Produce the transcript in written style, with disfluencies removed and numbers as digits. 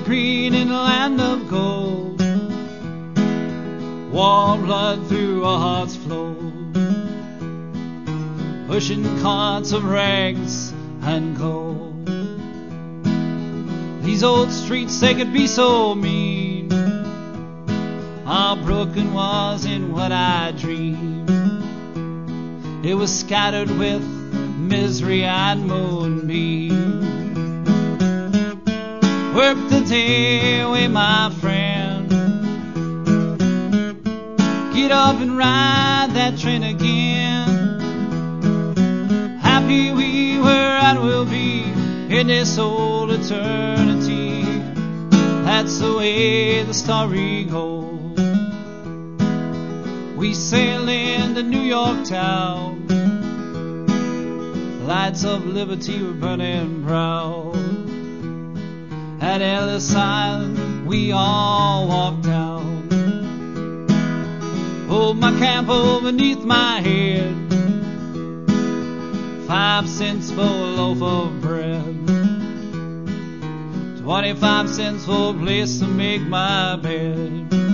green in a land of gold. Warm blood through our hearts flow, pushing carts of rags and gold. These old streets, they could be so mean. How broken wasn't what I dreamed. It was scattered with misery and moonbeam. Work the day away, my friend. Get up and ride that train again. Happy we were and will be in this old eternity. That's the way the story goes. We sail into New York town. Lights of liberty were burning proud. At Ellis Island we all walked down. Hold my camel beneath my head. 5 cents for a loaf of bread. 25 cents for a place to make my bed.